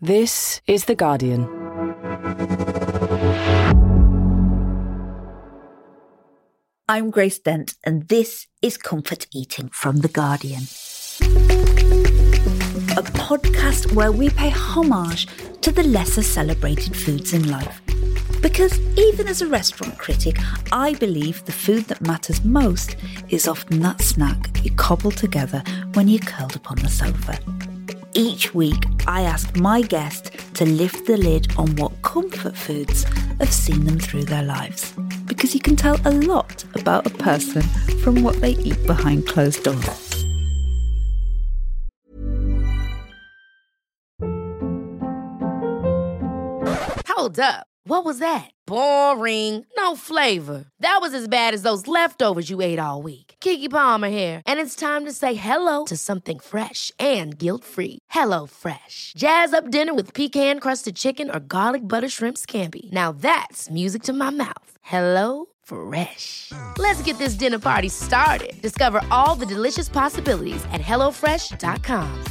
This is The Guardian. I'm Grace Dent, and this is Comfort Eating from The Guardian. A podcast where we pay homage to the lesser celebrated foods in life. Because even as a restaurant critic, I believe the food that matters most is often that snack you cobble together when you're curled up on the sofa. Each week, I ask my guest to lift the lid on what comfort foods have seen them through their lives. Because you can tell a lot about a person from what they eat behind closed doors. Hold up. What was that? Boring. No flavor. That was as bad as those leftovers you ate all week. Keke Palmer here. And it's time to say hello to something fresh and guilt-free. Hello Fresh. Jazz up dinner with pecan-crusted chicken or garlic butter shrimp scampi. Now that's music to my mouth. Hello Fresh. Let's get this dinner party started. Discover all the delicious possibilities at HelloFresh.com.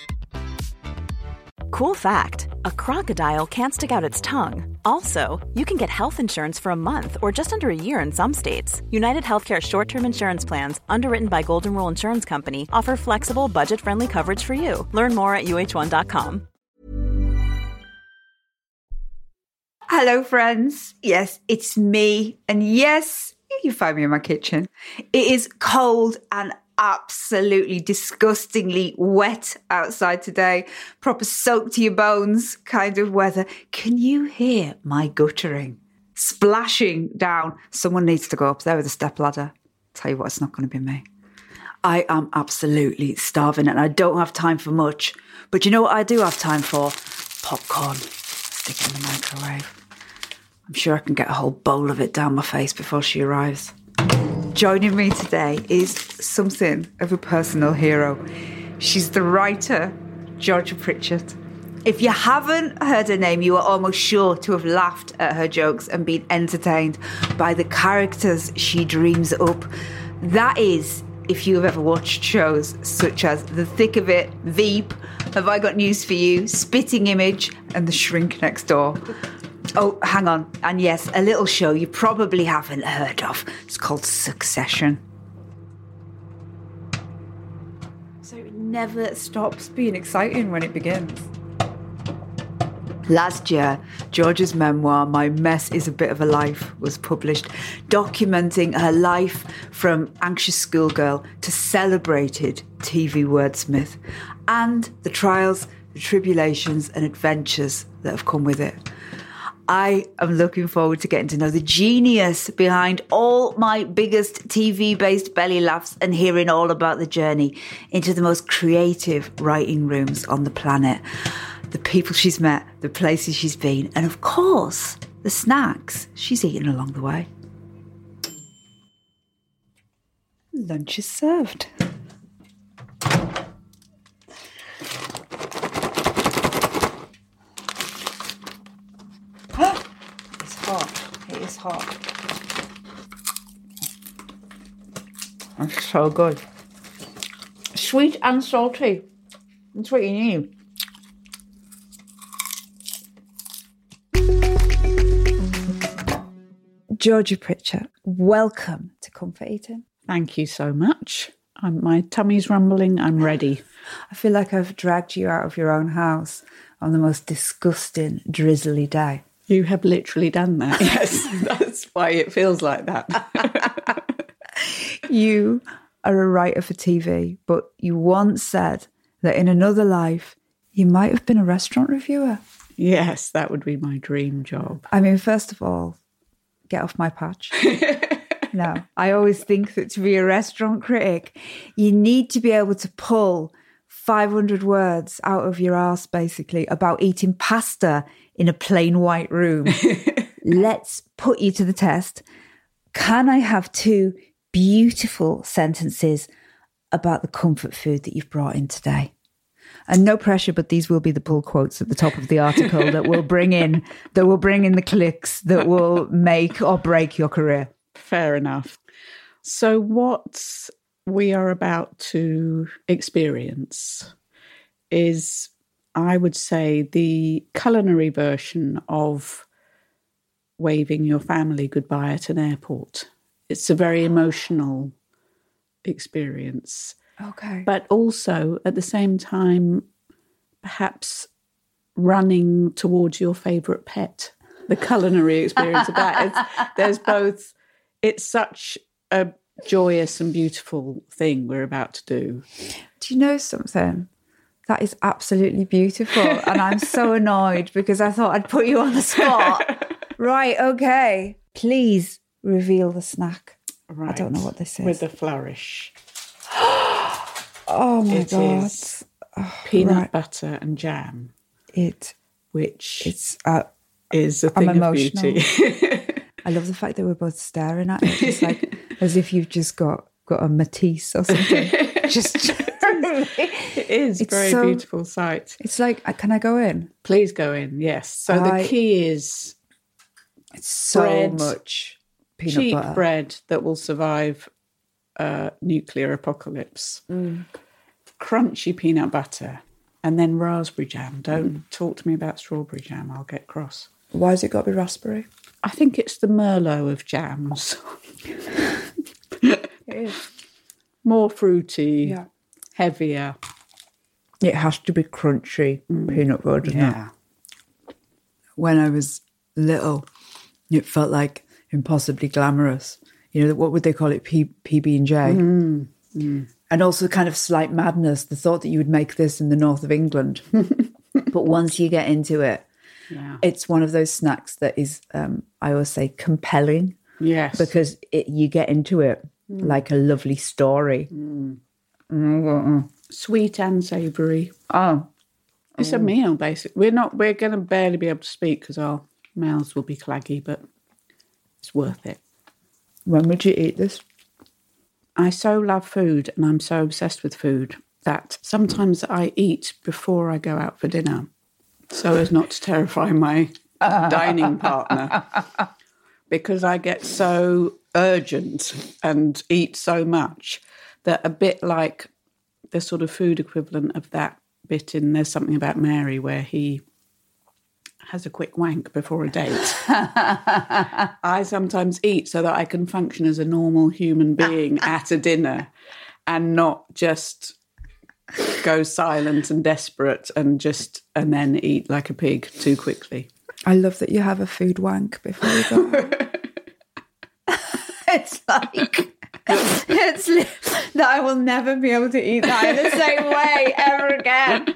Cool fact, a crocodile can't stick out its tongue. Also, you can get health insurance for a month or just under a year in some states. United Healthcare short-term insurance plans, underwritten by Golden Rule Insurance Company, offer flexible, budget-friendly coverage for you. Learn more at uh1.com. Hello, friends. Yes, it's me. And yes, you find me in my kitchen. It is cold and absolutely disgustingly wet outside today. Proper soaked to your bones kind of weather. Can you hear my guttering? Splashing down. Someone needs to go up there with a stepladder. Tell you what, it's not going to be me. I am absolutely starving and I don't have time for much. But you know what I do have time for? Popcorn. Stick it in the microwave. I'm sure I can get a whole bowl of it down my face before she arrives. Joining me today is something of a personal hero. She's the writer, Georgia Pritchett. If you haven't heard her name, you are almost sure to have laughed at her jokes and been entertained by the characters she dreams up. That is, if you have ever watched shows such as The Thick of It, Veep, Have I Got News for You, Spitting Image, and The Shrink Next Door. Oh, hang on. And yes, a little show you probably haven't heard of. It's called Succession. So it never stops being exciting when it begins. Last year, Georgia's memoir, My Mess is a Bit of a Life, was published, documenting her life from anxious schoolgirl to celebrated TV wordsmith, and the trials, the tribulations and adventures that have come with it. I am looking forward to getting to know the genius behind all my biggest TV-based belly laughs and hearing all about the journey into the most creative writing rooms on the planet. The people she's met, the places she's been, and of course, the snacks she's eaten along the way. Lunch is served. It is hot. It's so good. Sweet and salty. That's what you need. Georgia Pritchett, welcome to Comfort Eating. Thank you so much. My tummy's rumbling. I'm ready. I feel like I've dragged you out of your own house on the most disgusting, drizzly day. You have literally done that. Yes, that's why it feels like that. You are a writer for TV, but you once said that in another life, you might have been a restaurant reviewer. Yes, that would be my dream job. I mean, first of all, get off my patch. No, I always think that to be a restaurant critic, you need to be able to pull 500 words out of your arse, basically, about eating pasta in a plain white room. Let's put you to the test. Can I have 2 beautiful sentences about the comfort food that you've brought in today? And no pressure, but these will be the pull quotes at the top of the article that will bring in the clicks that will make or break your career. Fair enough. So what we are about to experience is I would say the culinary version of waving your family goodbye at an airport. It's a very emotional experience. Okay. But also, at the same time, perhaps running towards your favourite pet. The culinary experience of that. There's both... It's such a joyous and beautiful thing we're about to do. Do you know something? That is absolutely beautiful. And I'm so annoyed because I thought I'd put you on the spot. Right, okay. Please reveal the snack. Right. I don't know what this is. With the flourish. Oh, my God. Is peanut butter and jam. Which is a thing of beauty. I love the fact that we're both staring at it. It's like as if you've just got a Matisse or something. It is a very beautiful sight. It's like, can I go in? Please go in, yes. So the key is it's so much peanut cheap butter. bread that will survive a nuclear apocalypse. Crunchy peanut butter and then raspberry jam. Don't talk to me about strawberry jam. I'll get cross. Why has it got to be raspberry? I think it's the Merlot of jams. It is. More fruity, heavier. It has to be crunchy peanut butter, doesn't it? When I was little, it felt like impossibly glamorous. You know, what would they call it? PB&J. And also kind of slight madness, the thought that you would make this in the north of England. But once you get into it, it's one of those snacks that is, I always say, compelling. Yes. Because you get into it like a lovely story. Sweet and savoury. Oh. It's a meal, basically. We're going to barely be able to speak because our mouths will be claggy, but it's worth it. When would you eat this? I so love food and I'm so obsessed with food that sometimes I eat before I go out for dinner so as not to terrify my dining partner because I get so urgent and eat so much that a bit like the sort of food equivalent of that bit in There's Something About Mary where he has a quick wank before a date. I sometimes eat so that I can function as a normal human being at a dinner and not just go silent and desperate and then eat like a pig too quickly. I love that you have a food wank before you go. It's like... that I will never be able to eat that in the same way ever again.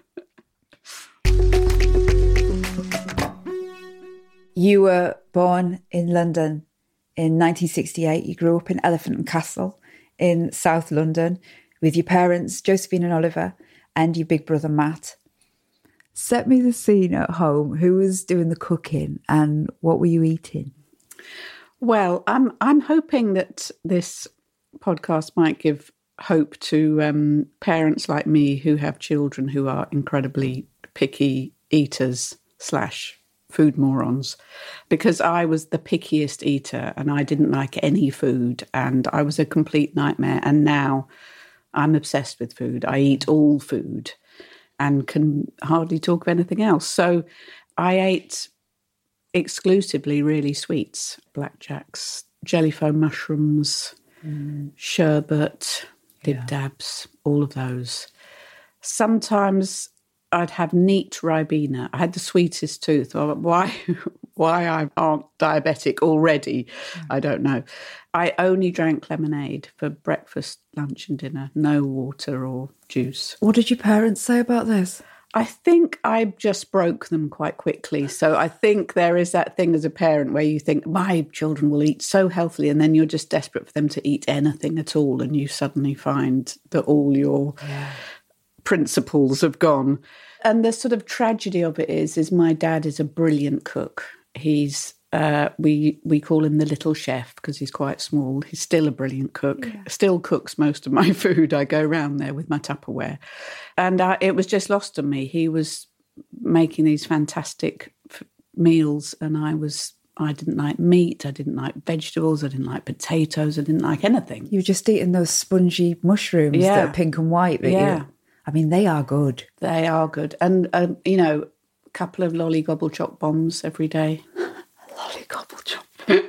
You were born in London in 1968. You grew up in Elephant and Castle in South London with your parents, Josephine and Oliver, and your big brother, Matt. Set me the scene at home. Who was doing the cooking and what were you eating? Well, I'm hoping that this podcast might give hope to parents like me who have children who are incredibly picky eaters / food morons, because I was the pickiest eater and I didn't like any food and I was a complete nightmare. And now I'm obsessed with food. I eat all food and can hardly talk of anything else. So I ate exclusively really sweets, blackjacks, jellyfoam mushrooms, sherbet, dib-dabs, all of those. Sometimes I'd have neat Ribena. I had the sweetest tooth. Why I aren't diabetic already, I don't know. I only drank lemonade for breakfast, lunch and dinner. No water or juice. What did your parents say about this? I think I just broke them quite quickly. So I think there is that thing as a parent where you think, my children will eat so healthily, and then you're just desperate for them to eat anything at all, and you suddenly find that all your principles have gone. And the sort of tragedy of it is my dad is a brilliant cook. He's we call him the little chef because he's quite small. He's still a brilliant cook, still cooks most of my food. I go around there with my Tupperware. And it was just lost on me. He was making these fantastic meals and I didn't like meat, I didn't like vegetables, I didn't like potatoes, I didn't like anything. You were just eating those spongy mushrooms that are pink and white. I mean, they are good. They are good. And, you know, a couple of lolly gobble chop bombs every day. Lolly gobble chop.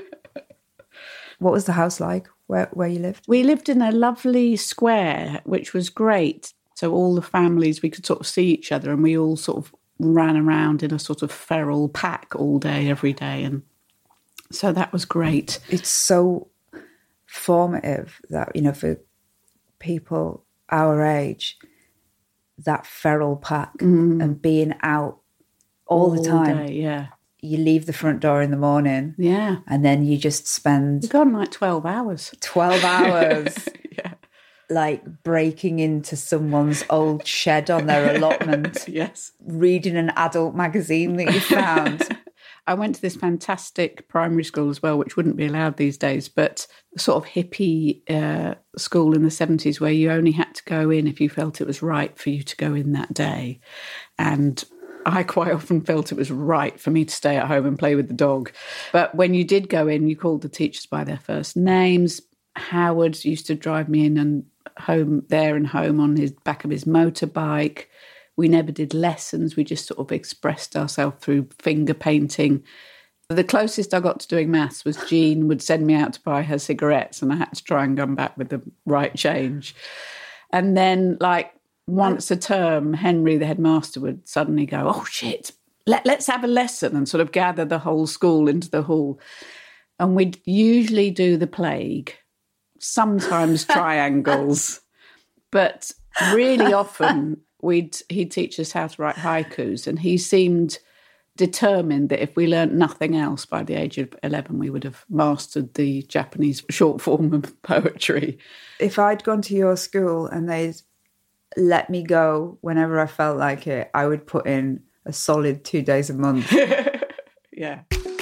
What was the house like where you lived? We lived in a lovely square, which was great. So all the families, we could sort of see each other, and we all sort of ran around in a sort of feral pack all day, every day. And so that was great. It's so formative that, you know, for people our age, that feral pack and being out all the time. Day, yeah. You leave the front door in the morning. Yeah. And then you just spend... You've gone like 12 hours. 12 hours. Yeah. Like breaking into someone's old shed on their allotment. Yes. Reading an adult magazine that you found. I went to this fantastic primary school as well, which wouldn't be allowed these days, but sort of hippie school in the 70s where you only had to go in if you felt it was right for you to go in that day. And I quite often felt it was right for me to stay at home and play with the dog. But when you did go in, you called the teachers by their first names. Howard used to drive me in and home on his back of his motorbike. We never did lessons. We just sort of expressed ourselves through finger painting. The closest I got to doing maths was Jean would send me out to buy her cigarettes, and I had to try and come back with the right change. And then, like, once a term, Henry, the headmaster, would suddenly go, oh, shit, let's have a lesson, and sort of gather the whole school into the hall. And we'd usually do the plague, sometimes triangles, but really often he'd teach us how to write haikus, and he seemed determined that if we learnt nothing else by the age of 11, we would have mastered the Japanese short form of poetry. If I'd gone to your school and they'd let me go whenever I felt like it, I would put in a solid 2 days a month. Yeah.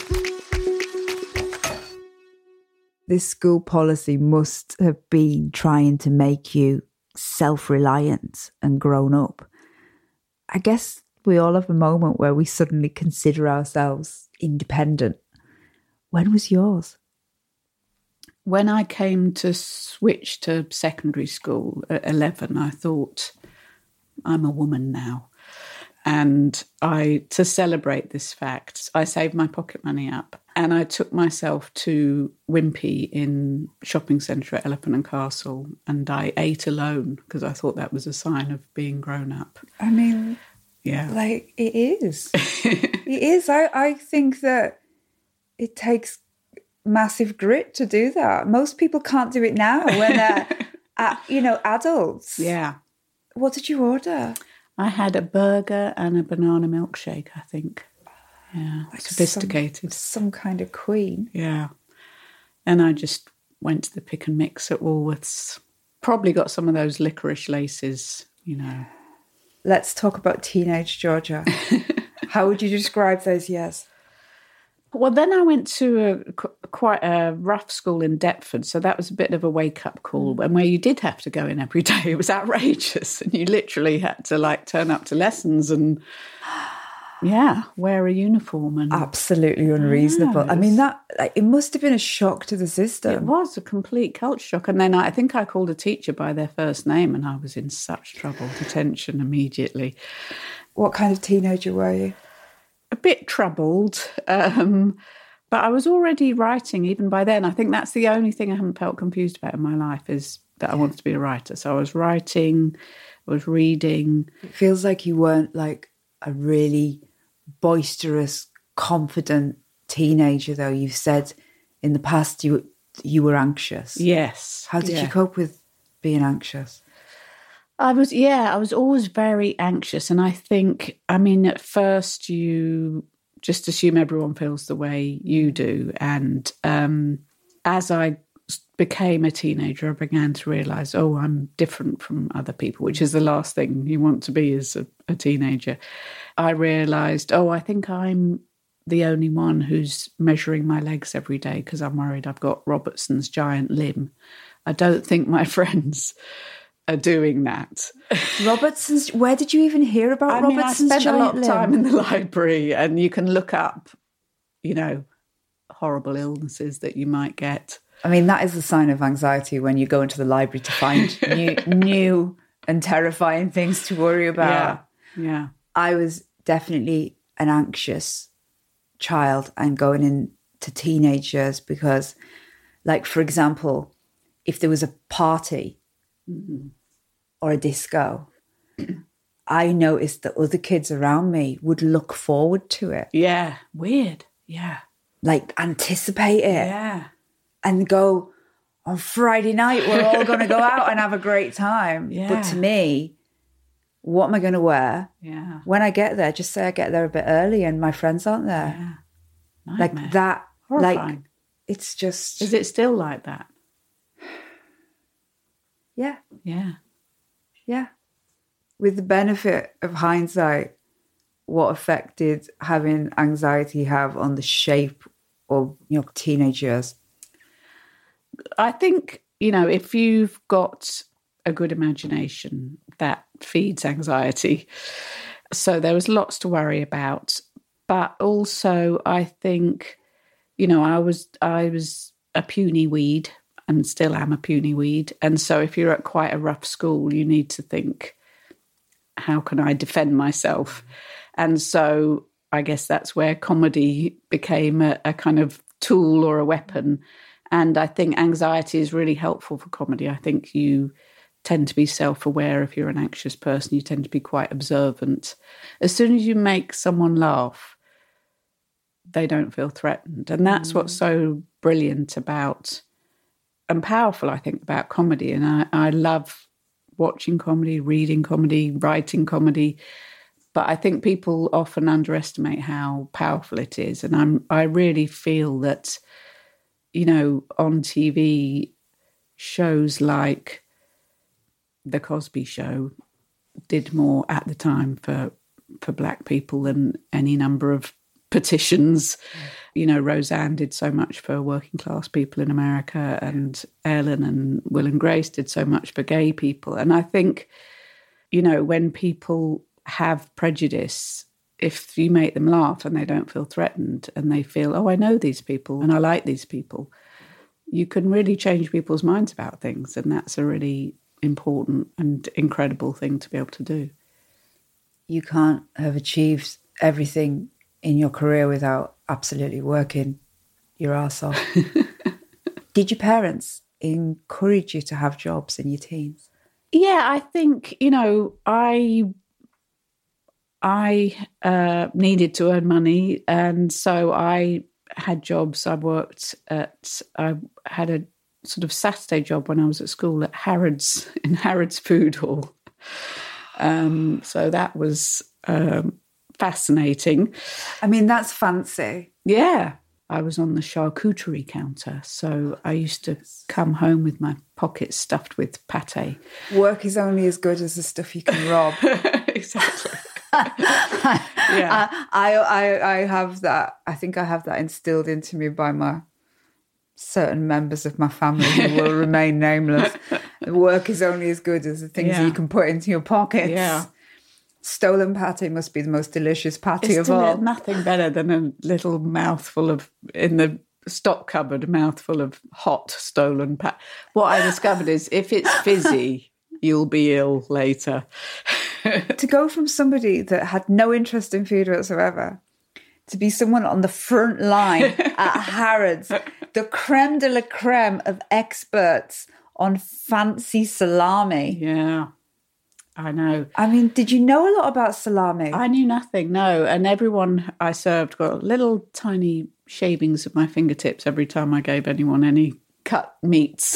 This school policy must have been trying to make you self-reliant and grown up. I guess we all have a moment where we suddenly consider ourselves independent. When was yours? When I came to switch to secondary school at 11, I thought, I'm a woman now. And to celebrate this fact, I saved my pocket money up and I took myself to Wimpy in shopping centre at Elephant and Castle, and I ate alone because I thought that was a sign of being grown up. I mean, yeah, like it is. It is. I think that it takes massive grit to do that. Most people can't do it now when they're, adults. Yeah. What did you order? I had a burger and a banana milkshake, I think. Yeah, like sophisticated. Some kind of queen. Yeah. And I just went to the pick and mix at Woolworths. Probably got some of those licorice laces, you know. Let's talk about teenage Georgia. How would you describe those years? Well, then I went to quite a rough school in Deptford, so that was a bit of a wake-up call. And where you did have to go in every day, it was outrageous. And you literally had to, turn up to lessons and, wear a uniform. And absolutely unreasonable. I mean, it must have been a shock to the system. It was a complete culture shock. And then I think I called a teacher by their first name, and I was in such trouble, detention immediately. What kind of teenager were you? A bit troubled, but I was already writing even by then. I think that's the only thing I haven't felt confused about in my life is that I wanted to be a writer. So I was writing, I was reading. It feels like you weren't like a really boisterous, confident teenager, though. You've said in the past you were anxious. Yes. How did you cope with being anxious? I was always very anxious. And I think, at first you just assume everyone feels the way you do. And as I became a teenager, I began to realise, I'm different from other people, which is the last thing you want to be as a teenager. I realised, I think I'm the only one who's measuring my legs every day because I'm worried I've got Robertson's giant limb. I don't think my friends are doing that. Robertson's, where did you even hear about Robertson's giant limb? I spent a lot of time in the library, and you can look up, horrible illnesses that you might get. I mean, that is a sign of anxiety when you go into the library to find new and terrifying things to worry about. Yeah. I was definitely an anxious child and going into teenage years because, like, for example, if there was a party or a disco, I noticed that other kids around me would look forward to it. Yeah. Weird. Yeah. Like, anticipate it. Yeah. And go, on Friday night, we're all going to go out and have a great time. Yeah. But to me, what am I going to wear? Yeah. When I get there, just say I get there a bit early and my friends aren't there. Yeah. Nightmare. Like that. Horrifying. Like, it's just... Is it still like that? Yeah. Yeah. Yeah. With the benefit of hindsight, what effect did having anxiety have on the shape of your teenage years? I think, if you've got a good imagination, that feeds anxiety. So there was lots to worry about. But also, I think, I was a puny weed and still am a puny weed. And so if you're at quite a rough school, you need to think, how can I defend myself? And so I guess that's where comedy became a kind of tool or a weapon. And I think anxiety is really helpful for comedy. I think you tend to be self-aware if you're an anxious person. You tend to be quite observant. As soon as you make someone laugh, they don't feel threatened. And that's what's so brilliant about and powerful, I think, about comedy. And I love watching comedy, reading comedy, writing comedy. But I think people often underestimate how powerful it is. And I really feel that, on TV, shows like The Cosby Show did more at the time for Black people than any number of petitions. Roseanne did so much for working class people in America, and Ellen and Will and Grace did so much for gay people. And I think, when people have prejudice, if you make them laugh and they don't feel threatened and they feel, oh, I know these people and I like these people, you can really change people's minds about things. And that's a really important and incredible thing to be able to do. You can't have achieved everything in your career without absolutely working your arse off. Did your parents encourage you to have jobs in your teens? Yeah, I think, I needed to earn money, and so I had jobs. I had a sort of Saturday job when I was at school at Harrods, in Harrods Food Hall. So that was fascinating. I mean, that's fancy. Yeah. I was on the charcuterie counter, so I used to come home with my pockets stuffed with pate. Work is only as good as the stuff you can rob. Exactly. Yeah. I have that. I think I have that instilled into me by my certain members of my family who will remain nameless. Work is only as good as the things that you can put into your pockets. Yeah. Stolen pate must be the most delicious pate of all. Nothing better than a little mouthful of, in the stock cupboard, a mouthful of hot stolen pate. What I discovered is if it's fizzy, you'll be ill later. To go from somebody that had no interest in food whatsoever to be someone on the front line at Harrods, the creme de la creme of experts on fancy salami. Yeah. I know. I mean, did you know a lot about salami? I knew nothing, no. And everyone I served got little tiny shavings of my fingertips every time I gave anyone any cut meats.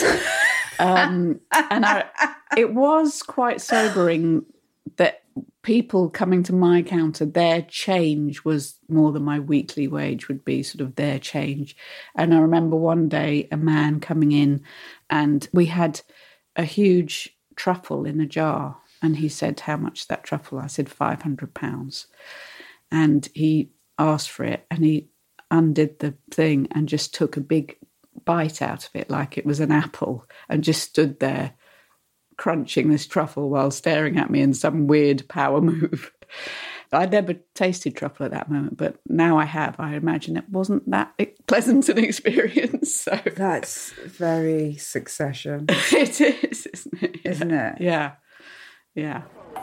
It was quite sobering that people coming to my counter, their change was more than my weekly wage would be, sort of their change. And I remember one day a man coming in and we had a huge truffle in a jar. And he said, how much is that truffle? I said, £500. And he asked for it and he undid the thing and just took a big bite out of it like it was an apple and just stood there crunching this truffle while staring at me in some weird power move. I'd never tasted truffle at that moment, but now I have. I imagine it wasn't that pleasant an experience. So that's very Succession. It is, isn't it? Isn't it? Yeah. Yeah.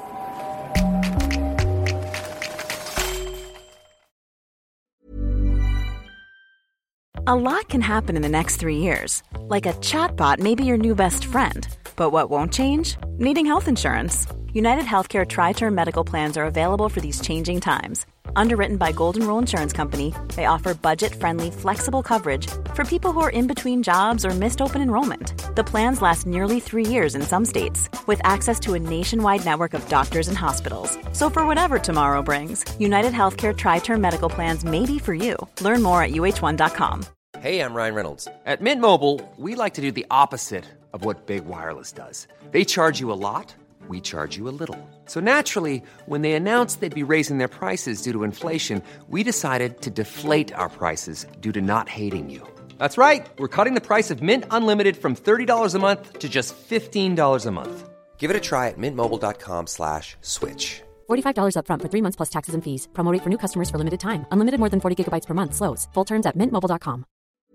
A lot can happen in the next 3 years. Like a chatbot may be your new best friend. But what won't change? Needing health insurance. United Healthcare Tri-Term Medical Plans are available for these changing times. Underwritten by Golden Rule Insurance Company, they offer budget-friendly, flexible coverage for people who are in between jobs or missed open enrollment. The plans last nearly 3 years in some states, with access to a nationwide network of doctors and hospitals. So for whatever tomorrow brings, United Healthcare Tri-Term Medical Plans may be for you. Learn more at uh1.com. Hey, I'm Ryan Reynolds. At Mint Mobile, we like to do the opposite of what Big Wireless does. They charge you a lot. We charge you a little. So naturally, when they announced they'd be raising their prices due to inflation, we decided to deflate our prices due to not hating you. That's right. We're cutting the price of Mint Unlimited from $30 a month to just $15 a month. Give it a try at mintmobile.com/switch. $45 up front for 3 months plus taxes and fees. Promo rate for new customers for limited time. Unlimited more than 40 gigabytes per month. Slows full terms at mintmobile.com.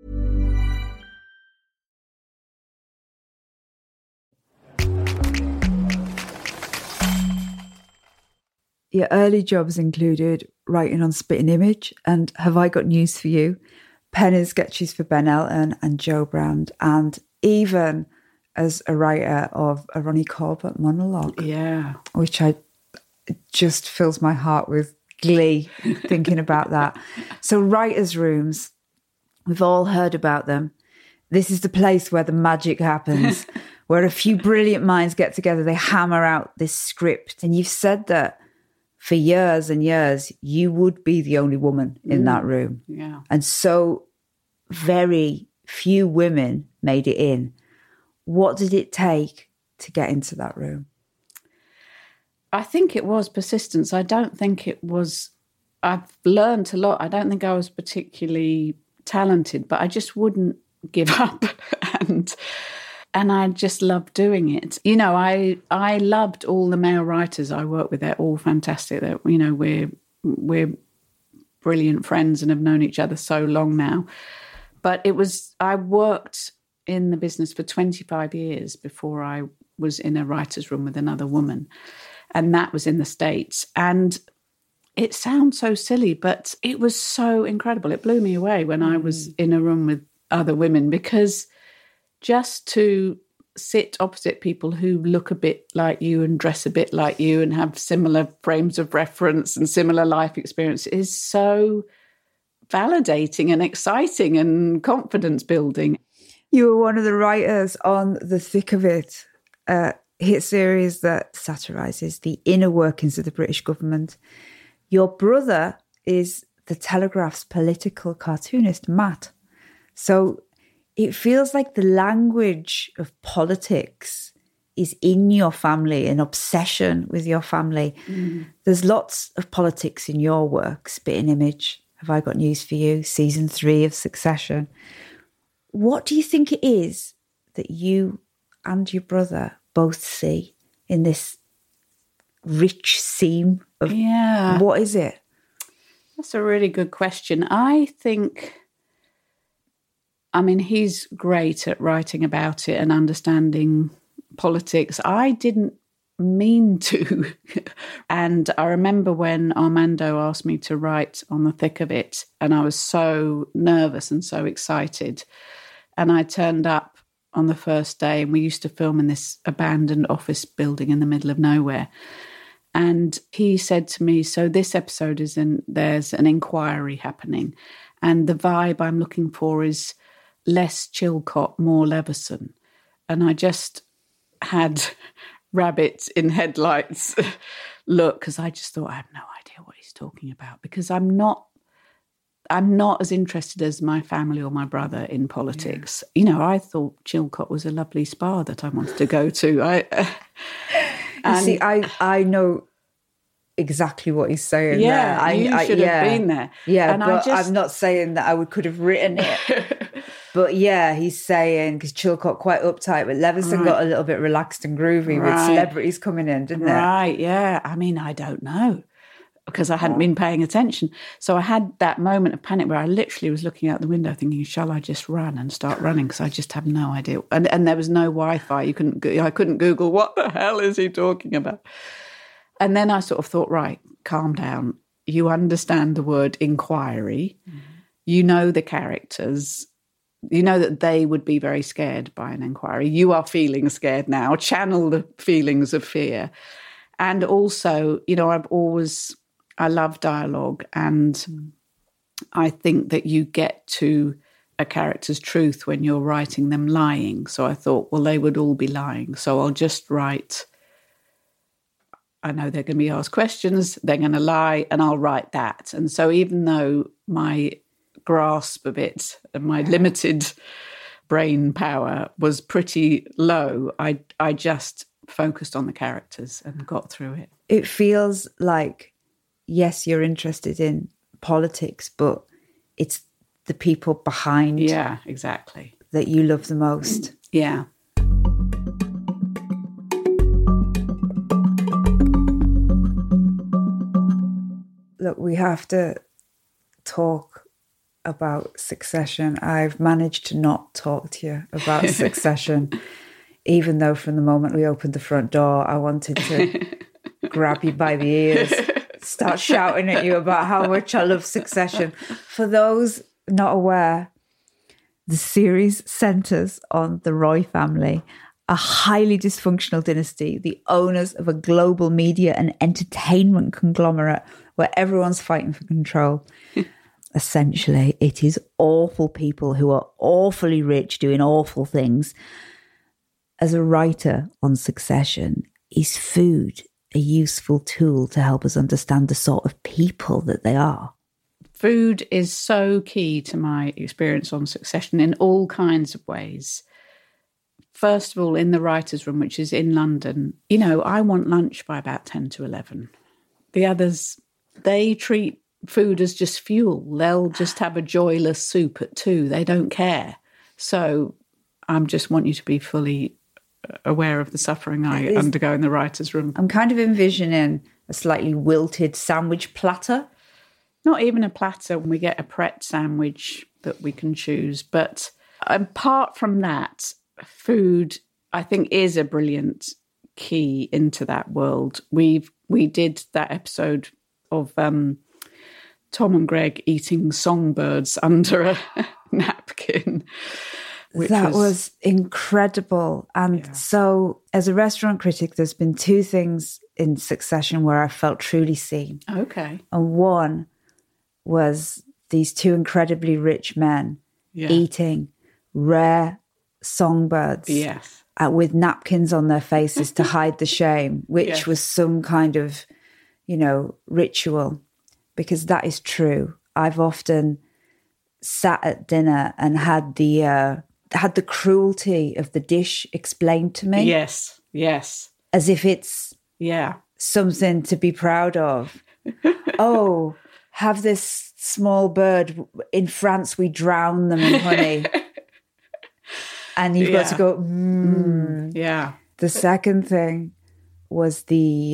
Your early jobs included writing on Spitting Image and Have I Got News For You, penning sketches for Ben Elton and Joe Brand, and even as a writer of a Ronnie Corbett monologue. Yeah. Which it just fills my heart with glee thinking about that. So writers' rooms, we've all heard about them. This is the place where the magic happens, where a few brilliant minds get together, they hammer out this script. And you've said that for years and years, you would be the only woman in that room. Yeah. And so very few women made it in. What did it take to get into that room? I think it was persistence. I don't think it was... I've learned a lot. I don't think I was particularly talented, but I just wouldn't give up. And I just loved doing it. You know, I loved all the male writers I work with. They're all fantastic. You know, we're brilliant friends and have known each other so long now. But I worked in the business for 25 years before I was in a writer's room with another woman. And that was in the States. And it sounds so silly, but it was so incredible. It blew me away when I was in a room with other women, because just to sit opposite people who look a bit like you and dress a bit like you and have similar frames of reference and similar life experience is so validating and exciting and confidence building. You were one of the writers on The Thick of It, a hit series that satirises the inner workings of the British government. Your brother is the Telegraph's political cartoonist, Matt. So it feels like the language of politics is in your family, an obsession with your family. There's lots of politics in your work, Spitting Image, Have I Got News For You, season 3 of Succession. What do you think it is that you and your brother both see in this rich seam of what is it? That's a really good question. I think... I mean, he's great at writing about it and understanding politics. I didn't mean to. And I remember when Armando asked me to write on The Thick of It, and I was so nervous and so excited. And I turned up on the first day, and we used to film in this abandoned office building in the middle of nowhere. And he said to me, so this episode there's an inquiry happening, and the vibe I'm looking for is less Chilcot, more Leveson. And I just had rabbit in headlights look, because I just thought, I have no idea what he's talking about, because I'm not as interested as my family or my brother in politics. Yeah. You know, I thought Chilcot was a lovely spa that I wanted to go to. See, I know exactly what he's saying. Yeah, you should have been there. Yeah, and but I'm not saying that I could have written it. But yeah, he's saying, because Chilcot quite uptight, but Leveson got a little bit relaxed and groovy with celebrities coming in, didn't it? Right, yeah. I mean, I don't know. because I hadn't been paying attention. So I had that moment of panic where I literally was looking out the window thinking, shall I just run and start running? Because I just have no idea. And there was no Wi-Fi. I couldn't Google, what the hell is he talking about? And then I sort of thought, right, calm down. You understand the word inquiry. Mm-hmm. You know the characters. You know that they would be very scared by an inquiry. You are feeling scared now. Channel the feelings of fear. And also, I love dialogue, and I think that you get to a character's truth when you're writing them lying. So I thought, well, they would all be lying. So I'll just write, I know they're going to be asked questions, they're going to lie, and I'll write that. And so even though my grasp of it and my limited brain power was pretty low, I just focused on the characters and got through it. It feels like, yes, you're interested in politics, but it's the people behind. Yeah, exactly. That you love the most. Yeah. Look, we have to talk about Succession. I've managed to not talk to you about Succession, even though from the moment we opened the front door, I wanted to grab you by the ears, start shouting at you about how much I love Succession. For those not aware, the series centres on the Roy family, a highly dysfunctional dynasty, the owners of a global media and entertainment conglomerate where everyone's fighting for control. Essentially, it is awful people who are awfully rich doing awful things. As a writer on Succession, is food a useful tool to help us understand the sort of people that they are? Food is so key to my experience on Succession in all kinds of ways. First of all, in the writer's room, which is in London, I want lunch by about 10 to 11. The others, they treat food as just fuel. They'll just have a joyless soup at 2. They don't care. So I just want you to be fully aware of the suffering I undergo in the writer's room. I'm kind of envisioning a slightly wilted sandwich platter. Not even a platter. We get a Pret sandwich that we can choose. But apart from that, food, I think, is a brilliant key into that world. We did that episode of Tom and Greg eating songbirds under a napkin. That was incredible. And so as a restaurant critic, there's been 2 things in Succession where I felt truly seen. Okay. And one was these 2 incredibly rich men eating rare songbirds with napkins on their faces to hide the shame, which was some kind of, ritual. Because that is true. I've often sat at dinner and had the cruelty of the dish explained to me. Yes. As if it's something to be proud of. Oh, have this small bird. In France, we drown them in honey. And you've got to go, Yeah. The second thing was the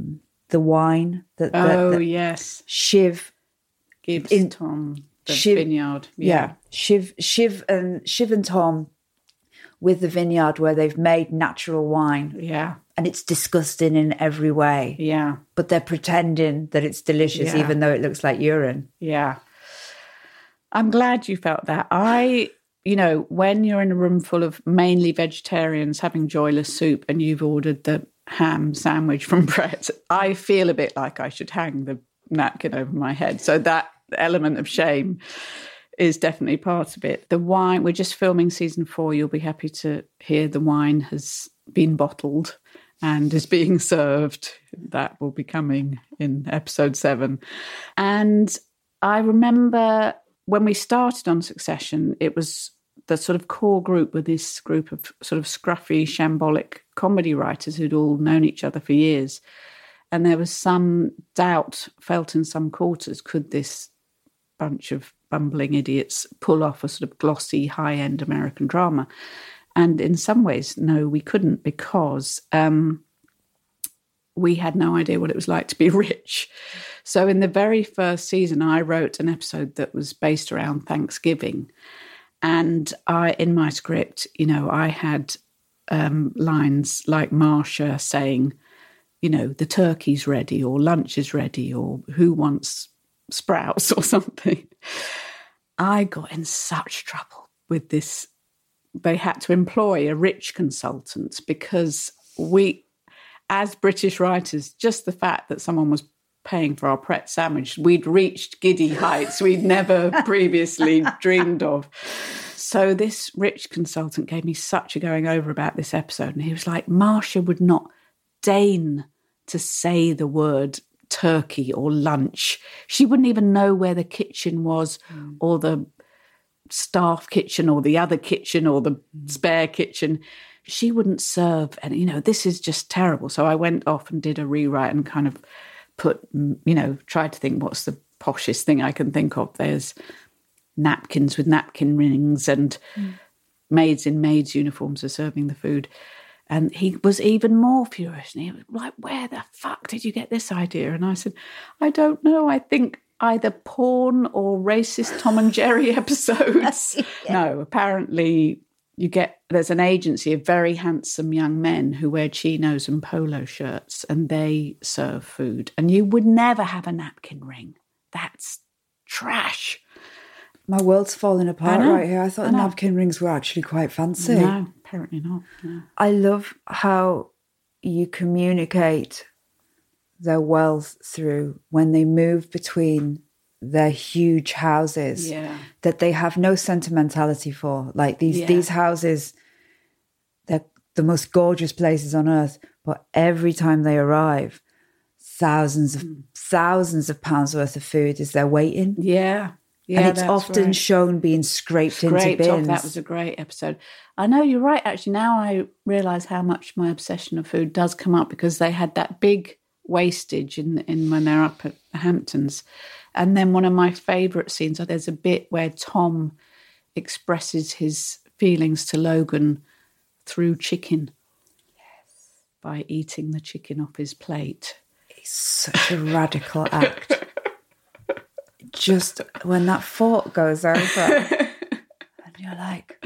wine that Shiv gives Tom the vineyard. Yeah. Shiv and Tom with the vineyard where they've made natural wine. Yeah. And it's disgusting in every way. Yeah. But they're pretending that it's delicious even though it looks like urine. Yeah. I'm glad you felt that. When you're in a room full of mainly vegetarians having joyless soup and you've ordered the ham sandwich from Pret, I feel a bit like I should hang the napkin over my head. So that element of shame is definitely part of it. The wine, we're just filming season 4. You'll be happy to hear the wine has been bottled and is being served. That will be coming in episode 7. And I remember when we started on Succession, it was the sort of core group with this group of sort of scruffy, shambolic comedy writers who'd all known each other for years. And there was some doubt felt in some quarters, could this bunch of bumbling idiots pull off a sort of glossy, high-end American drama? And in some ways, no, we couldn't, because we had no idea what it was like to be rich. So in the very first season, I wrote an episode that was based around Thanksgiving. And in my script, I had lines like Marcia saying, the turkey's ready, or lunch is ready, or who wants sprouts or something. I got in such trouble with this. They had to employ a rich consultant because we, as British writers, just the fact that someone was paying for our Pret sandwich, we'd reached giddy heights we'd never previously dreamed of. So this rich consultant gave me such a going over about this episode. And he was like, Marcia would not deign to say the word turkey or lunch. She wouldn't even know where the kitchen was or the staff kitchen or the other kitchen or the spare kitchen. She wouldn't serve. And, this is just terrible. So I went off and did a rewrite and kind of tried to think what's the poshest thing I can think of. There's napkins with napkin rings and maids in maids' uniforms are serving the food. And he was even more furious. And he was like, where the fuck did you get this idea? And I said, I don't know. I think either porn or racist Tom and Jerry episodes. No, apparently there's an agency of very handsome young men who wear chinos and polo shirts and they serve food. And you would never have a napkin ring. That's trash. My world's falling apart right here. I thought the napkin rings were actually quite fancy. No, apparently not. No. I love how you communicate their wealth through when they move between their huge houses that they have no sentimentality for. Like these houses, they're the most gorgeous places on earth, but every time they arrive, thousands of pounds worth of food is there waiting. Yeah. And it's often shown being scraped into bins. That was a great episode. I know, you're right, actually. Now I realise how much my obsession of food does come up because they had that big wastage in when they're up at the Hamptons. And then one of my favourite scenes, there's a bit where Tom expresses his feelings to Logan through chicken. Yes. By eating the chicken off his plate. It's such a radical act. Just when that fork goes over and you're like,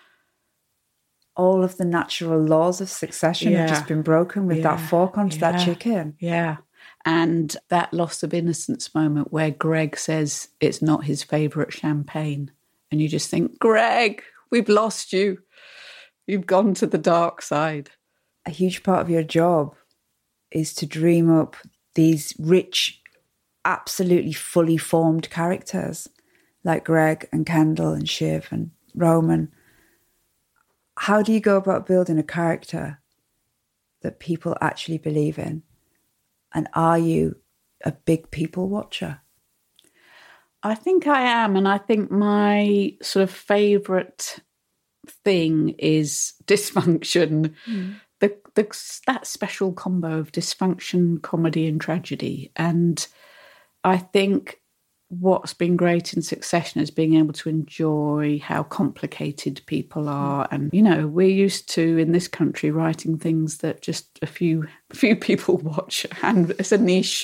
all of the natural laws of succession have just been broken with that fork onto that chicken. Yeah. And that loss of innocence moment where Greg says it's not his favourite champagne. And you just think, Greg, we've lost you. You've gone to the dark side. A huge part of your job is to dream up these rich, absolutely fully formed characters like Greg and Kendall and Shiv and Roman. How do you go about building a character that people actually believe in? And are you a big people watcher? I think I am. And I think my sort of favourite thing is dysfunction. That special combo of dysfunction, comedy and tragedy. And I think what's been great in Succession is being able to enjoy how complicated people are. And, we're used to, in this country, writing things that just a few people watch. And it's a niche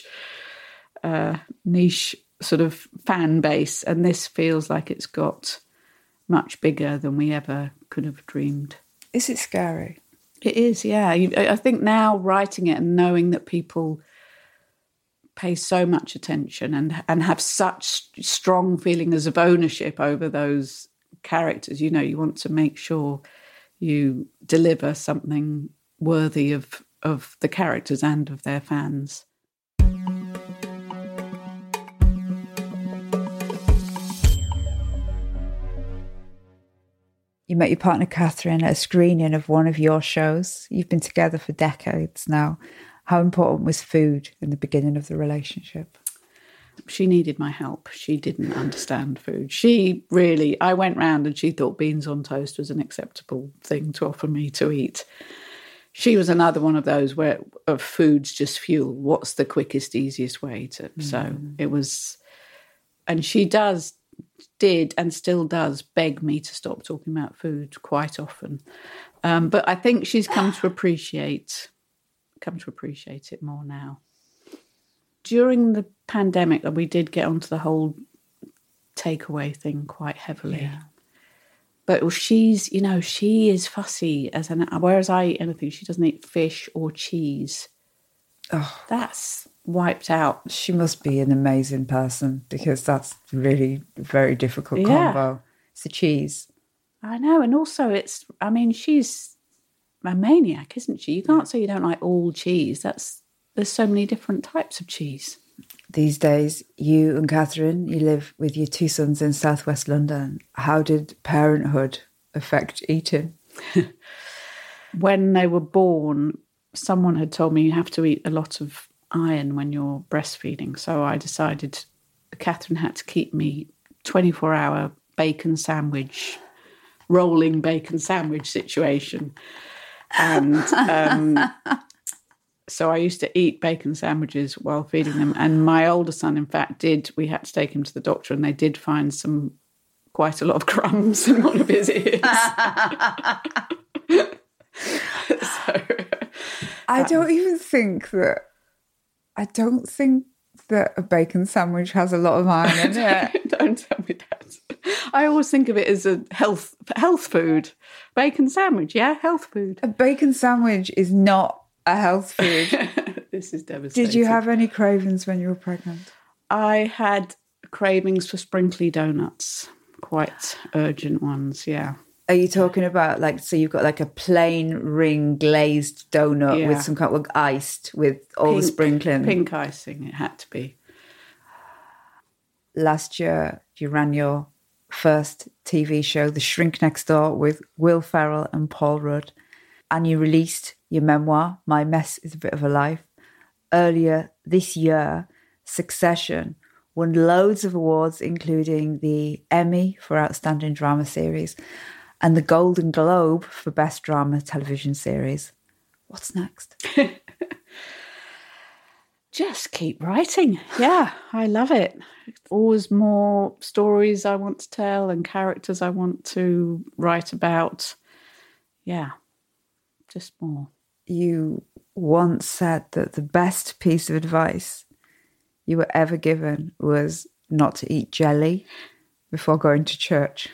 sort of fan base. And this feels like it's got much bigger than we ever could have dreamed. Is it scary? It is, yeah. I think now writing it and knowing that people pay so much attention and have such strong feelings of ownership over those characters. You want to make sure you deliver something worthy of the characters and of their fans. You met your partner, Catherine, at a screening of one of your shows. You've been together for decades now. How important was food in the beginning of the relationship? She needed my help. She didn't understand food. I went round and she thought beans on toast was an acceptable thing to offer me to eat. She was another one of those where food's just fuel. What's the quickest, easiest way to... So it was... And she did and still does beg me to stop talking about food quite often. But I think she's come to appreciate come to appreciate it more now. During the pandemic, we did get onto the whole takeaway thing quite heavily. Yeah. But she's, she is fussy whereas I eat anything, she doesn't eat fish or cheese. Oh, that's wiped out. She must be an amazing person, because that's really a very difficult combo. It's the cheese. I know. And also she's a maniac, isn't she? You can't say you don't like all cheese. There's so many different types of cheese. These days, you and Catherine, you live with your 2 sons in southwest London. How did parenthood affect eating? When they were born, someone had told me you have to eat a lot of iron when you're breastfeeding. So I decided Catherine had to keep me 24-hour bacon sandwich, rolling bacon sandwich situation. And so I used to eat bacon sandwiches while feeding them. And my older son, in fact, we had to take him to the doctor, and they did find quite a lot of crumbs in one of his ears. I don't think that a bacon sandwich has a lot of iron in it. Don't tell me that. I always think of it as a health food. Bacon sandwich, yeah, health food. A bacon sandwich is not a health food. This is devastating. Did you have any cravings when you were pregnant? I had cravings for sprinkly donuts, quite urgent ones, yeah. Are you talking about so you've got a plain ring glazed donut with some kind of iced with all the sprinkling? Pink icing, it had to be. Last year, you ran your first TV show, The Shrink Next Door, with Will Ferrell and Paul Rudd. And you released your memoir, My Mess is a Bit of a Life. Earlier this year, Succession won loads of awards, including the Emmy for Outstanding Drama Series and the Golden Globe for Best Drama Television Series. What's next? Just keep writing. Yeah, I love it. Always more stories I want to tell and characters I want to write about. Yeah, just more. You once said that the best piece of advice you were ever given was not to eat jelly before going to church.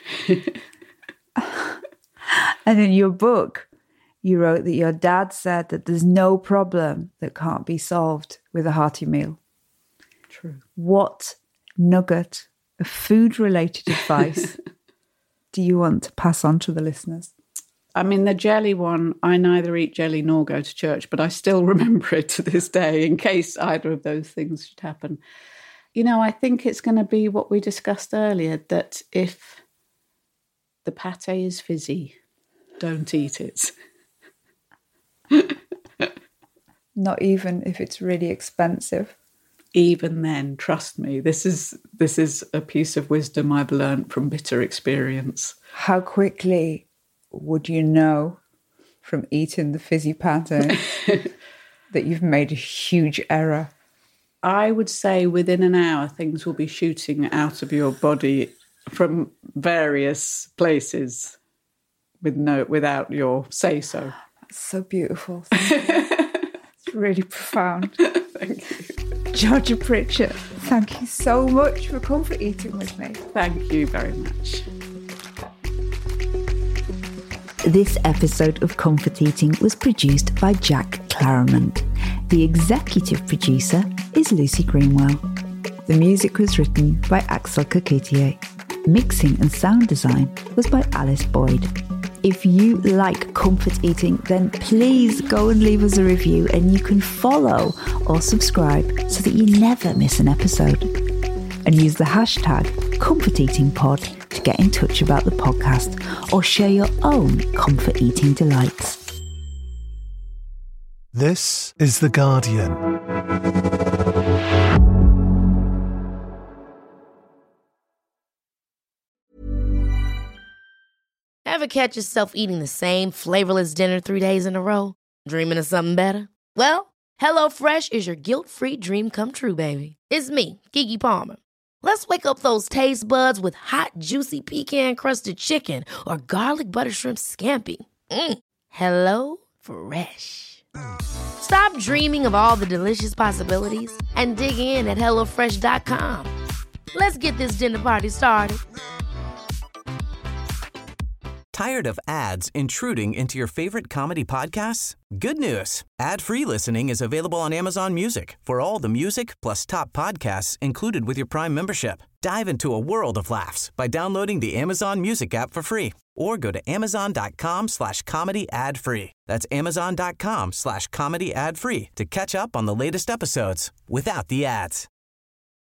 And in your book, you wrote that your dad said that there's no problem that can't be solved with a hearty meal. True. What nugget of food-related advice do you want to pass on to the listeners? I mean, the jelly one, I neither eat jelly nor go to church, but I still remember it to this day in case either of those things should happen. I think it's going to be what we discussed earlier, that if the pâté is fizzy, don't eat it. Not even if it's really expensive. Even then, trust me, this is a piece of wisdom I've learned from bitter experience. How quickly would you know from eating the fizzy pâté that you've made a huge error? I would say within an hour, things will be shooting out of your body from various places without your say-so. That's so beautiful. It's really profound. Thank you. Georgia Pritchett, thank you so much for comfort eating with me. Thank you very much. This episode of Comfort Eating was produced by Jack Claremont. The executive producer is Lucy Greenwell. The music was written by Axel Kakutier. Mixing and sound design was by Alice Boyd. If you like comfort eating, then please go and leave us a review, and you can follow or subscribe so that you never miss an episode. And use the hashtag ComfortEatingPod to get in touch about the podcast or share your own comfort eating delights. This is The Guardian. Ever catch yourself eating the same flavorless dinner 3 days in a row? Dreaming of something better? Well, HelloFresh is your guilt-free dream come true, baby. It's me, Keke Palmer. Let's wake up those taste buds with hot, juicy pecan-crusted chicken or garlic butter shrimp scampi. Hello Fresh. Stop dreaming of all the delicious possibilities and dig in at HelloFresh.com. Let's get this dinner party started. Tired of ads intruding into your favorite comedy podcasts? Good news. Ad-free listening is available on Amazon Music for all the music plus top podcasts included with your Prime membership. Dive into a world of laughs by downloading the Amazon Music app for free or go to amazon.com/comedy ad-free. That's amazon.com/comedy ad-free to catch up on the latest episodes without the ads.